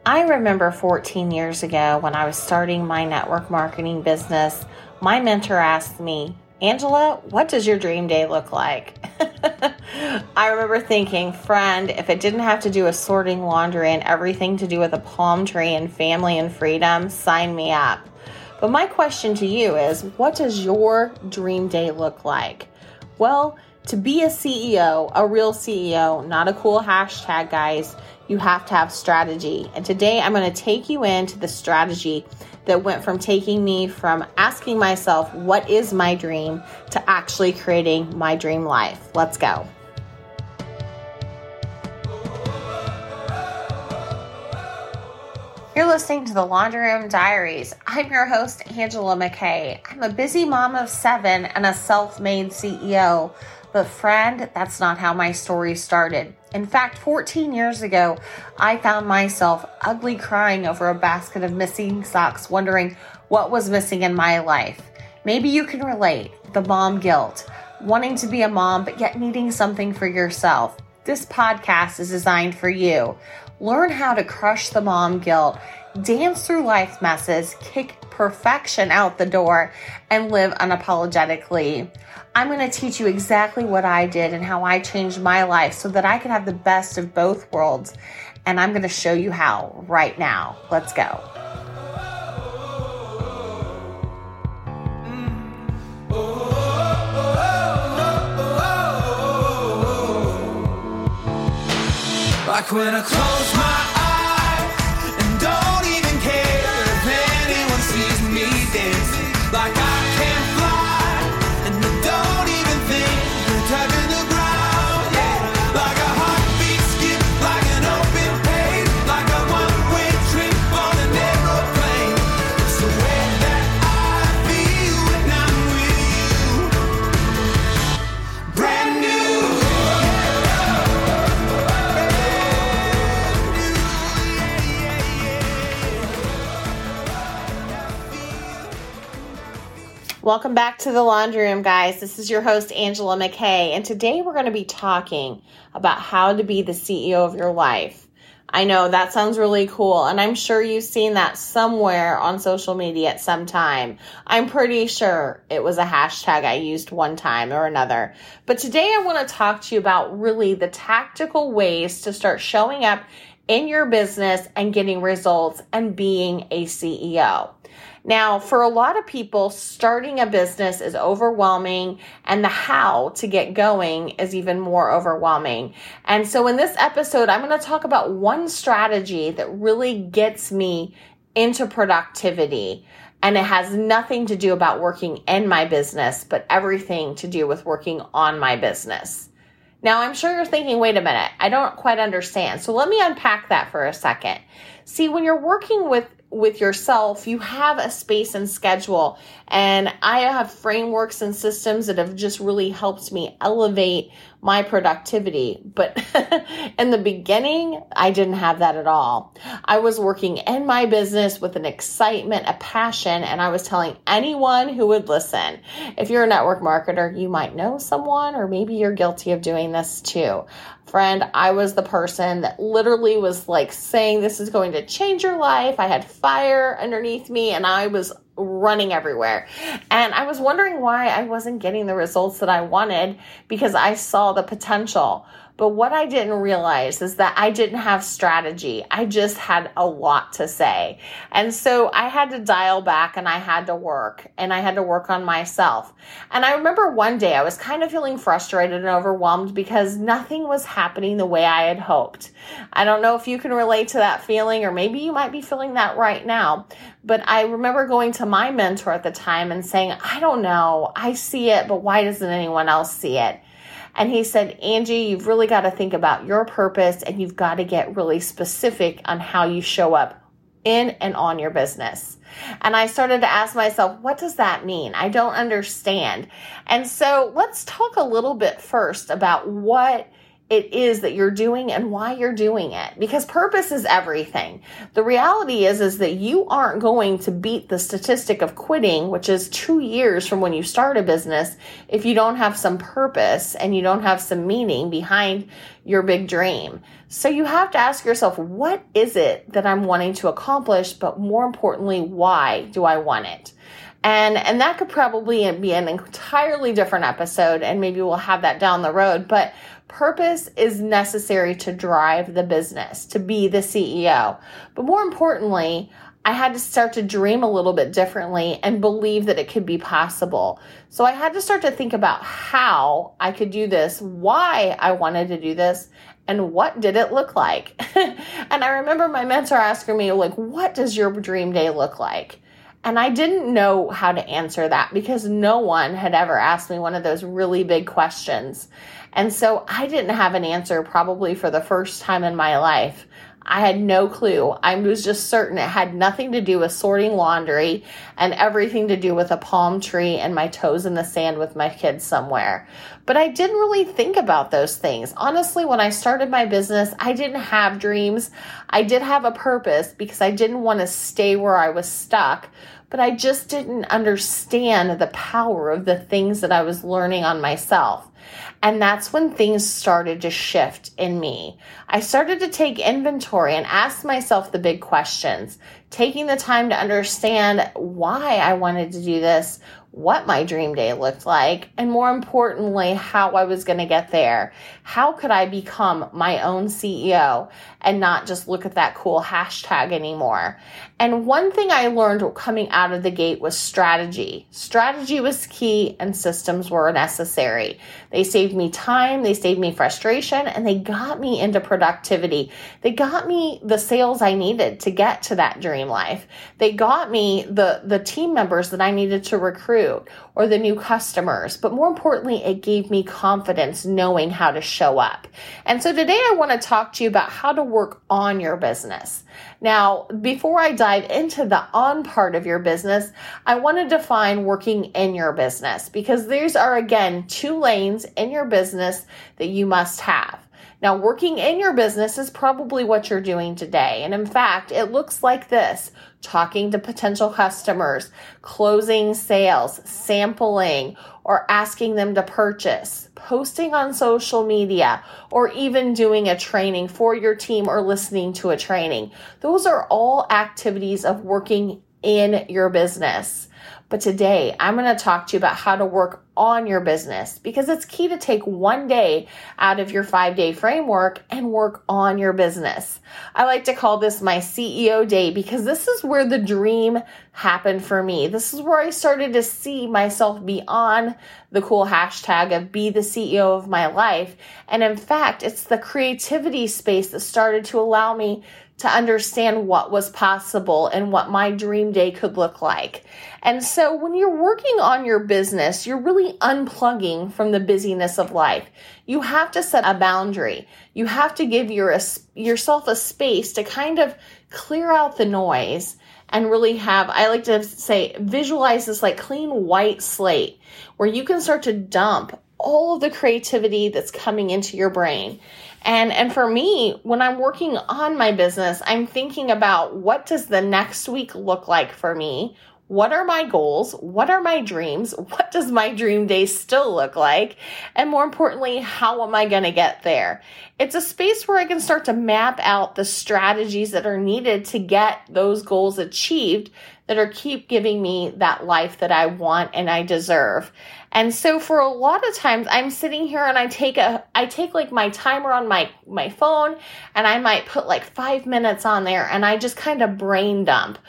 I remember 14 years ago when I was starting my network marketing business, my mentor asked me, Angela, what does your dream day look like? I remember thinking, friend, if it didn't have to do with sorting laundry and everything to do with a palm tree and family and freedom, sign me up. But my question to you is, what does your dream day look like? Well, to be a CEO, a real CEO, not a cool hashtag, guys, you have to have strategy. And today I'm going to take you into the strategy that went from taking me from asking myself, what is my dream, to actually creating my dream life. Let's go. You're listening to the Laundry Room Diaries. I'm your host, Angela McKay. I'm a busy mom of 7 and a self-made CEO. But friend, that's not how my story started. In fact, 14 years ago, I found myself ugly crying over a basket of missing socks, wondering what was missing in my life. Maybe you can relate, the mom guilt, wanting to be a mom, but yet needing something for yourself. This podcast is designed for you. Learn how to crush the mom guilt, dance through life messes, kick perfection out the door, and live unapologetically. I'm going to teach you exactly what I did and how I changed my life so that I could have the best of both worlds. And I'm going to show you how right now. Let's go. Like when I close my eyes and don't even care if anyone sees me dancing. Like I can fly and I don't even think of touching the ground. Yeah, like a heartbeat skip, like an open page, like a one-way trip on an aeroplane. It's the way that I feel when I'm with you. Brand new. Welcome back to the Laundry Room, guys. This is your host, Angela McKay, and today we're going to be talking about how to be the CEO of your life. I know that sounds really cool, and I'm sure you've seen that somewhere on social media at some time. I'm pretty sure it was a hashtag I used one time or another. But today I want to talk to you about really the tactical ways to start showing up in your business and getting results and being a CEO. Now, for a lot of people, starting a business is overwhelming, and the how to get going is even more overwhelming. And so in this episode, I'm going to talk about one strategy that really gets me into productivity. And it has nothing to do about working in my business, but everything to do with working on my business. Now, I'm sure you're thinking, wait a minute, I don't quite understand. So let me unpack that for a second. See, when you're working with yourself, you have a space and schedule. And I have frameworks and systems that have just really helped me elevate my productivity. But in the beginning, I didn't have that at all. I was working in my business with an excitement, a passion, and I was telling anyone who would listen. If you're a network marketer, you might know someone, or maybe you're guilty of doing this too. Friend, I was the person that literally was like saying, this is going to change your life. I had fire underneath me and I was running everywhere. And I was wondering why I wasn't getting the results that I wanted, because I saw the potential. But what I didn't realize is that I didn't have strategy. I just had a lot to say. And so I had to dial back and I had to work on myself. And I remember one day I was kind of feeling frustrated and overwhelmed because nothing was happening the way I had hoped. I don't know if you can relate to that feeling, or maybe you might be feeling that right now. But I remember going to my mentor at the time and saying, I don't know, I see it, but why doesn't anyone else see it? And he said, Angie, you've really got to think about your purpose, and you've got to get really specific on how you show up in and on your business. And I started to ask myself, what does that mean? I don't understand. And so let's talk a little bit first about what it is that you're doing and why you're doing it, because purpose is everything. The reality is that you aren't going to beat the statistic of quitting, which is 2 years from when you start a business, if you don't have some purpose and you don't have some meaning behind your big dream. So you have to ask yourself, what is it that I'm wanting to accomplish? But more importantly, why do I want it? And that could probably be an entirely different episode, and maybe we'll have that down the road. But purpose is necessary to drive the business, to be the CEO. But more importantly, I had to start to dream a little bit differently and believe that it could be possible. So I had to start to think about how I could do this, why I wanted to do this, and what did it look like? And I remember my mentor asking me, like, what does your dream day look like? And I didn't know how to answer that because no one had ever asked me one of those really big questions. And so I didn't have an answer probably for the first time in my life. I had no clue. I was just certain it had nothing to do with sorting laundry and everything to do with a palm tree and my toes in the sand with my kids somewhere. But I didn't really think about those things. Honestly, when I started my business, I didn't have dreams. I did have a purpose because I didn't want to stay where I was stuck, but I just didn't understand the power of the things that I was learning on myself. And that's when things started to shift in me. I started to take inventory and ask myself the big questions, taking the time to understand why I wanted to do this, what my dream day looked like, and more importantly, how I was going to get there. How could I become my own CEO and not just look at that cool hashtag anymore? And one thing I learned coming out of the gate was strategy. Strategy was key and systems were necessary. They saved me time, they saved me frustration, and they got me into productivity. They got me the sales I needed to get to that dream life. They got me the team members that I needed to recruit or the new customers. But more importantly, it gave me confidence knowing how to show up. And so today I want to talk to you about how to work on your business. Now, before I dive into the on part of your business, I want to define working in your business because these are, again, 2 lanes in your business that you must have. Now, working in your business is probably what you're doing today. And in fact, it looks like this: talking to potential customers, closing sales, sampling, or asking them to purchase, posting on social media, or even doing a training for your team or listening to a training. Those are all activities of working in your business. But today, I'm going to talk to you about how to work on your business because it's key to take 1 day out of your 5-day framework and work on your business. I like to call this my CEO day because this is where the dream happened for me. This is where I started to see myself beyond the cool hashtag of be the CEO of my life. And in fact, it's the creativity space that started to allow me to understand what was possible and what my dream day could look like. And so when you're working on your business, you're really unplugging from the busyness of life. You have to set a boundary. You have to give yourself a space to kind of clear out the noise and really have, I like to say, visualize this like clean white slate where you can start to dump all of the creativity that's coming into your brain. And for me, when I'm working on my business, I'm thinking about what does the next week look like for me? What are my goals? What are my dreams? What does my dream day still look like? And more importantly, how am I going to get there? It's a space where I can start to map out the strategies that are needed to get those goals achieved that are keep giving me that life that I want and I deserve. And so for a lot of times I'm sitting here and I take like my timer on my phone and I might put like 5 minutes on there and I just kind of brain dump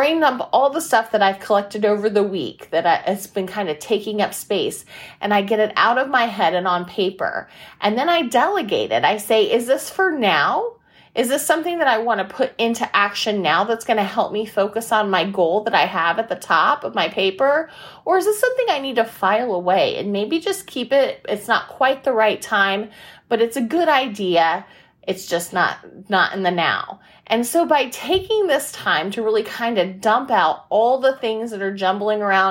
all the stuff that I've collected over the week it's been kind of taking up space, and I get it out of my head and on paper. And then I delegate it. I say, is this for now? Is this something that I want to put into action now that's going to help me focus on my goal that I have at the top of my paper? Or is this something I need to file away and maybe just keep it? It's not quite the right time, but it's a good idea. It's just not in the now. And so by taking this time to really kind of dump out all the things that are jumbling around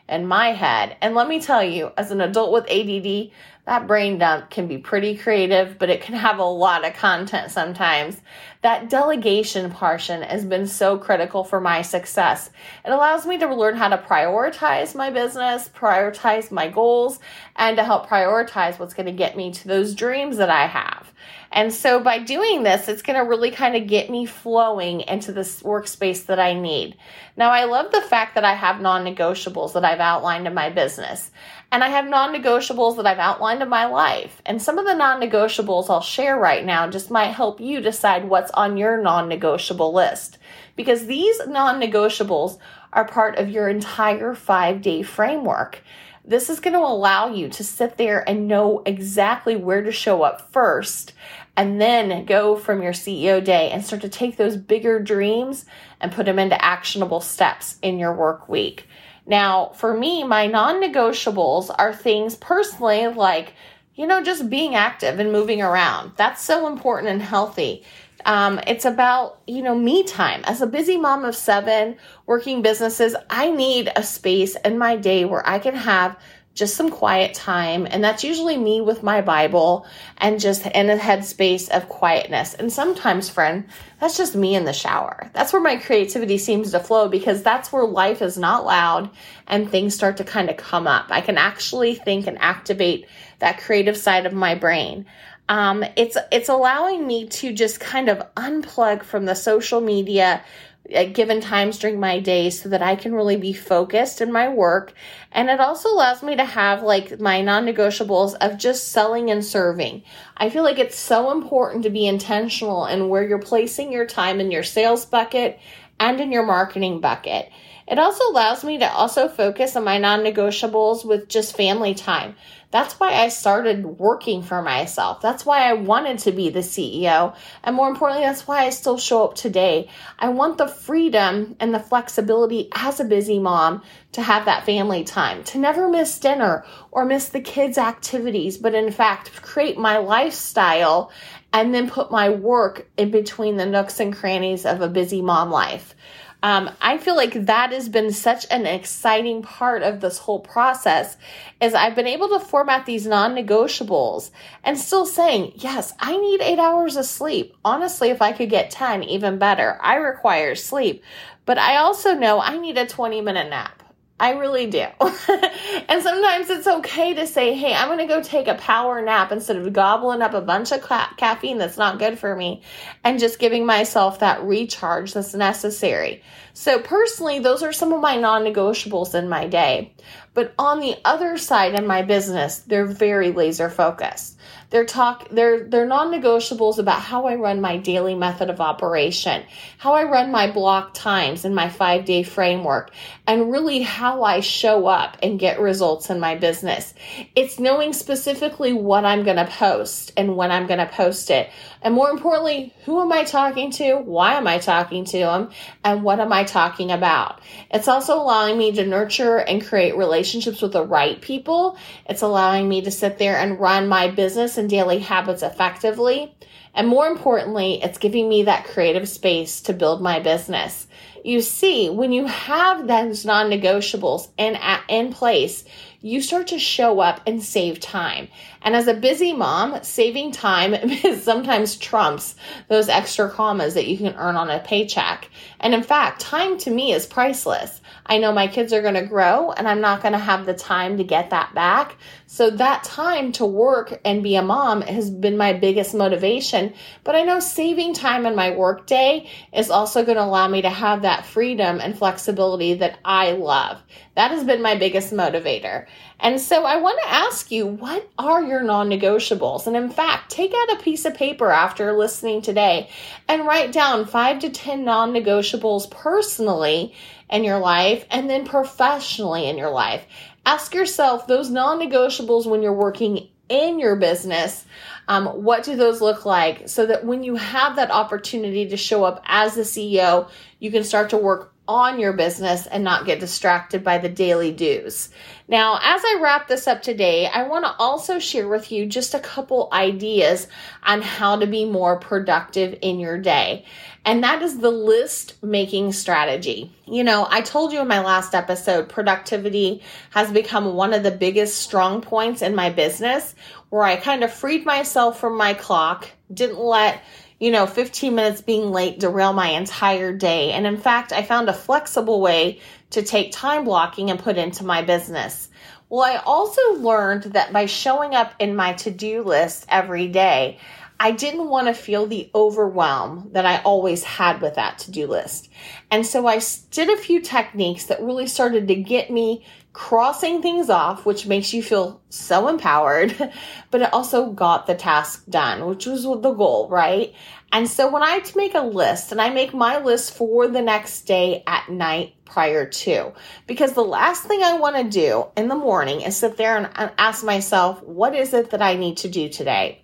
in my head. And let me tell you, as an adult with ADD, that brain dump can be pretty creative, but it can have a lot of content sometimes. That delegation portion has been so critical for my success. It allows me to learn how to prioritize my business, prioritize my goals, and to help prioritize what's going to get me to those dreams that I have. And so by doing this, it's going to really kind of get me flowing into this workspace that I need. Now, I love the fact that I have non-negotiables that I've outlined in my business. And I have non-negotiables that I've outlined in my life. And some of the non-negotiables I'll share right now just might help you decide what's on your non-negotiable list. Because these non-negotiables are part of your entire 5-day framework. This is going to allow you to sit there and know exactly where to show up first, and then go from your CEO day and start to take those bigger dreams and put them into actionable steps in your work week. Now, for me, my non-negotiables are things personally like, just being active and moving around. That's so important and healthy. It's about, me time. As a busy mom of 7 working businesses, I need a space in my day where I can have just some quiet time. And that's usually me with my Bible and just in a headspace of quietness. And sometimes, friend, that's just me in the shower. That's where my creativity seems to flow, because that's where life is not loud and things start to kind of come up. I can actually think and activate that creative side of my brain. It's allowing me to just kind of unplug from the social media at given times during my day so that I can really be focused in my work. And it also allows me to have my non-negotiables of just selling and serving. I feel like it's so important to be intentional in where you're placing your time in your sales bucket and in your marketing bucket. It also allows me to also focus on my non-negotiables with just family time. That's why I started working for myself. That's why I wanted to be the CEO. And more importantly, that's why I still show up today. I want the freedom and the flexibility as a busy mom to have that family time, to never miss dinner or miss the kids' activities, but in fact, create my lifestyle and then put my work in between the nooks and crannies of a busy mom life. I feel like that has been such an exciting part of this whole process, is I've been able to format these non-negotiables and still saying, yes, I need 8 hours of sleep. Honestly, if I could get 10, even better. I require sleep, but I also know I need a 20-minute nap. I really do. And sometimes it's okay to say, hey, I'm going to go take a power nap instead of gobbling up a bunch of caffeine that's not good for me, and just giving myself that recharge that's necessary. So personally, those are some of my non-negotiables in my day. But on the other side in my business, they're very laser focused. They're non-negotiables about how I run my daily method of operation, how I run my block times in my 5-day framework, and really how I show up and get results in my business. It's knowing specifically what I'm going to post and when I'm going to post it. And more importantly, who am I talking to? Why am I talking to them? And what am I talking about? It's also allowing me to nurture and create relationships with the right people. It's allowing me to sit there and run my business and daily habits effectively. And more importantly, it's giving me that creative space to build my business. You see, when you have those non-negotiables in place, you start to show up and save time. And as a busy mom, saving time sometimes trumps those extra commas that you can earn on a paycheck. And in fact, time to me is priceless. I know my kids are going to grow and I'm not going to have the time to get that back. So that time to work and be a mom has been my biggest motivation. But I know saving time in my work day is also going to allow me to have that freedom and flexibility that I love. That has been my biggest motivator. And so I want to ask you, what are your non-negotiables? And in fact, take out a piece of paper after listening today and write down 5 to 10 non-negotiables personally in your life and then professionally in your life. Ask yourself those non-negotiables when you're working in your business. What do those look like, so that when you have that opportunity to show up as the CEO, you can start to work on your business and not get distracted by the daily do's. Now, as I wrap this up today, I want to also share with you just a couple ideas on how to be more productive in your day. And that is the list making strategy. I told you in my last episode, productivity has become one of the biggest strong points in my business, where I kind of freed myself from my clock, didn't let 15 minutes being late derail my entire day. And in fact, I found a flexible way to take time blocking and put into my business. Well, I also learned that by showing up in my to-do list every day, I didn't want to feel the overwhelm that I always had with that to-do list. And so I did a few techniques that really started to get me crossing things off, which makes you feel so empowered, but it also got the task done, which was the goal, right? And so when I make a list, and I make my list for the next day at night prior to, because the last thing I want to do in the morning is sit there and ask myself, what is it that I need to do today?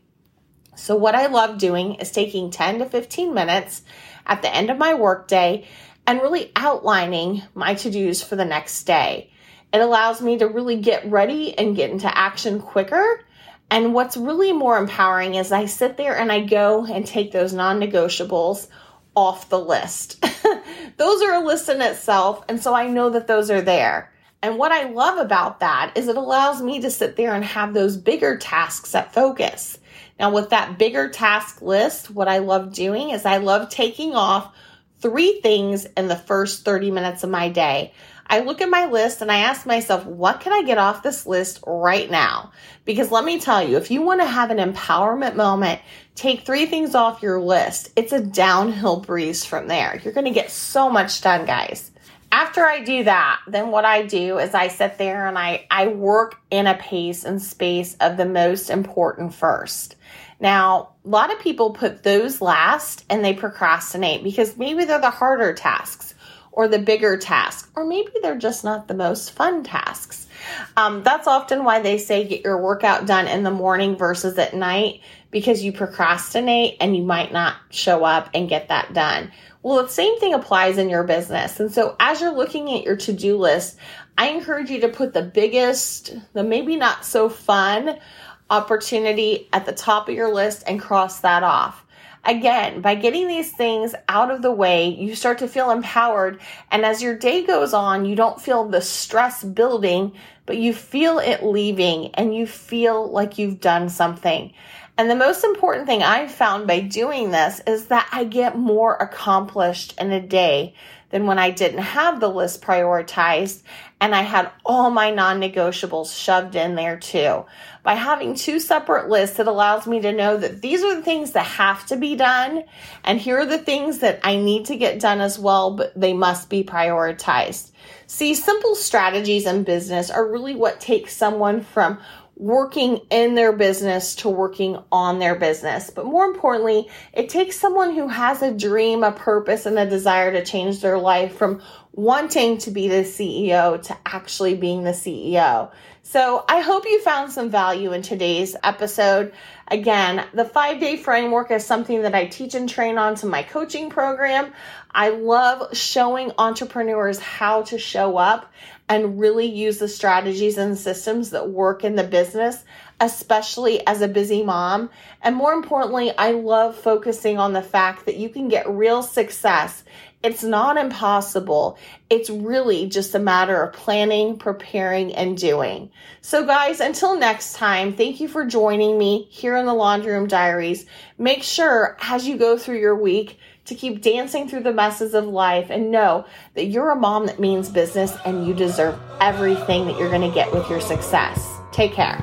So what I love doing is taking 10 to 15 minutes at the end of my workday and really outlining my to-dos for the next day. It allows me to really get ready and get into action quicker. And what's really more empowering is I sit there and I go and take those non-negotiables off the list. Those are a list in itself, and so I know that those are there. And what I love about that is it allows me to sit there and have those bigger tasks at focus. Now, with that bigger task list, what I love doing is I love taking off 3 things in the first 30 minutes of my day. I look at my list and I ask myself, what can I get off this list right now? Because let me tell you, if you want to have an empowerment moment, take 3 things off your list. It's a downhill breeze from there. You're going to get so much done, guys. After I do that, then what I do is I sit there and I work in a pace and space of the most important first. Now, a lot of people put those last and they procrastinate because maybe they're the harder tasks or the bigger tasks, or maybe they're just not the most fun tasks. That's often why they say get your workout done in the morning versus at night, because you procrastinate and you might not show up and get that done. Well, the same thing applies in your business. And so as you're looking at your to-do list, I encourage you to put the biggest, the maybe not so fun opportunity at the top of your list and cross that off. Again, by getting these things out of the way, you start to feel empowered. And as your day goes on, you don't feel the stress building, but you feel it leaving and you feel like you've done something. And the most important thing I've found by doing this is that I get more accomplished in a day than when I didn't have the list prioritized and I had all my non-negotiables shoved in there too. By having 2 separate lists, it allows me to know that these are the things that have to be done, and here are the things that I need to get done as well, but they must be prioritized. See, simple strategies in business are really what takes someone from working in their business to working on their business. But more importantly, it takes someone who has a dream, a purpose, and a desire to change their life from wanting to be the CEO to actually being the CEO. So I hope you found some value in today's episode. Again, the 5-day framework is something that I teach and train on to my coaching program. I love showing entrepreneurs how to show up and really use the strategies and systems that work in the business, especially as a busy mom. And more importantly, I love focusing on the fact that you can get real success. It's not impossible. It's really just a matter of planning, preparing, and doing. So guys, until next time, thank you for joining me here in the Laundry Room Diaries. Make sure as you go through your week to keep dancing through the messes of life and know that you're a mom that means business and you deserve everything that you're going to get with your success. Take care.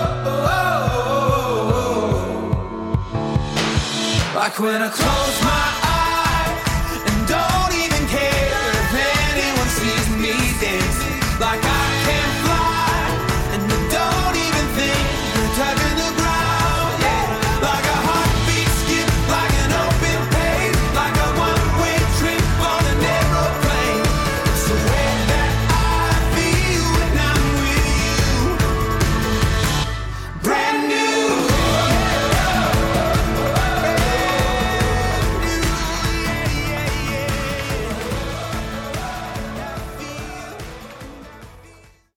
Like when I close my